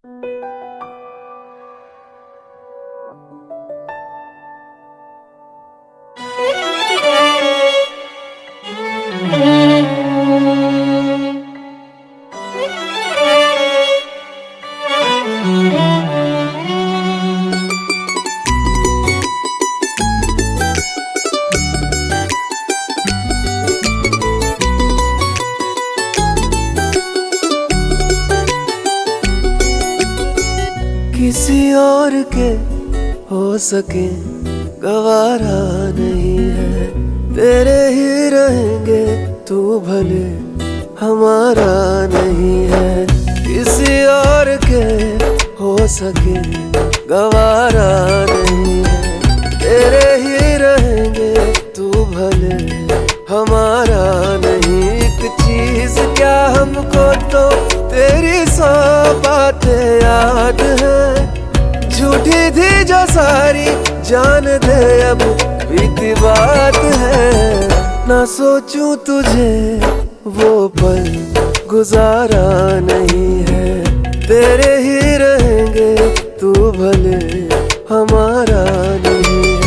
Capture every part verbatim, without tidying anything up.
किसी और के हो सके गवारा नहीं है, तेरे ही रहेंगे तू भले हमारा नहीं है। किसी और के हो सके गवारा नहीं है, तेरे ही रहेंगे तू भले हमारा नहीं। एक चीज क्या हमको तो तेरी सौ बातें याद है, झूठी थी जो सारी जान दे अब बीती बात है। ना सोचूं तुझे वो पल गुजारा नहीं है, तेरे ही रहेंगे तू भले हमारा नहीं है।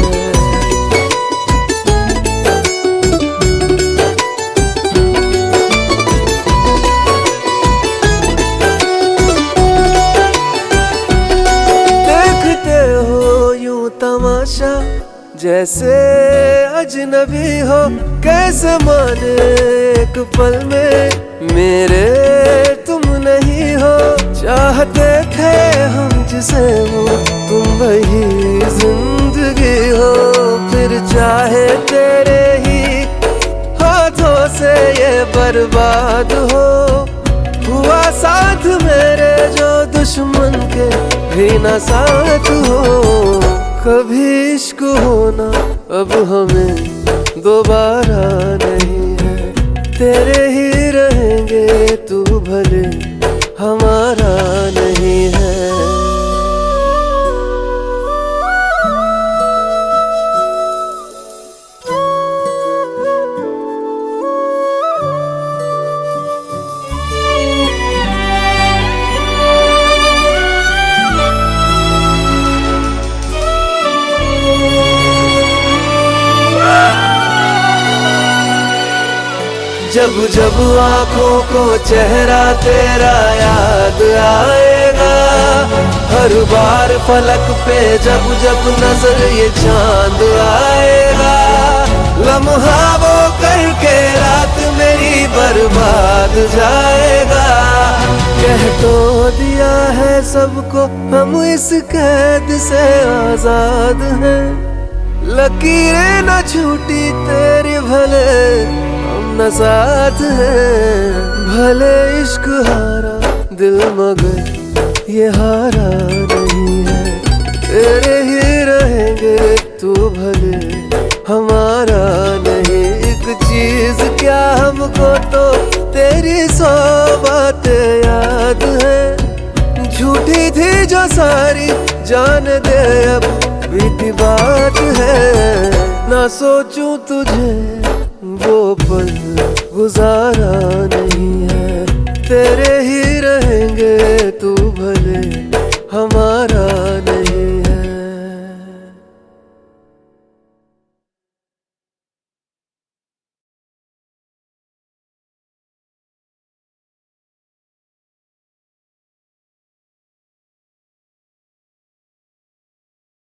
तमाशा जैसे अजनबी हो, कैसे माने एक पल में मेरे तुम नहीं हो। चाहते थे हम जिसे वो तुम वही जिंदगी हो, फिर चाहे तेरे ही हाथों से ये बर्बाद हो। हुआ साथ मेरे जो दुश्मन के भी ना साथ हो। कभी इश्क होना अब हमें दोबारा नहीं है, तेरे ही रहेंगे तू भले हमारा नहीं है। जब जब आँखों को चेहरा तेरा याद आएगा, हर बार फलक पे जब जब नजर ये चांद आएगा। लम्हा वो करके रात मेरी बर्बाद जाएगा। कह तो दिया है सबको हम इस कैद से आजाद हैं, लकीरें न छूटी तेरी भले न साथ है। भले इश्क हारा दिल मगर ये हारा नहीं है, तेरे ही रहेंगे तू भले हमारा नहीं। एक चीज क्या हमको तो तेरी सौ बातें याद है, झूठी थी जो सारी जान दे अब बीती बात है। ना सोचूं तुझे वो पल गुजारा नहीं है, तेरे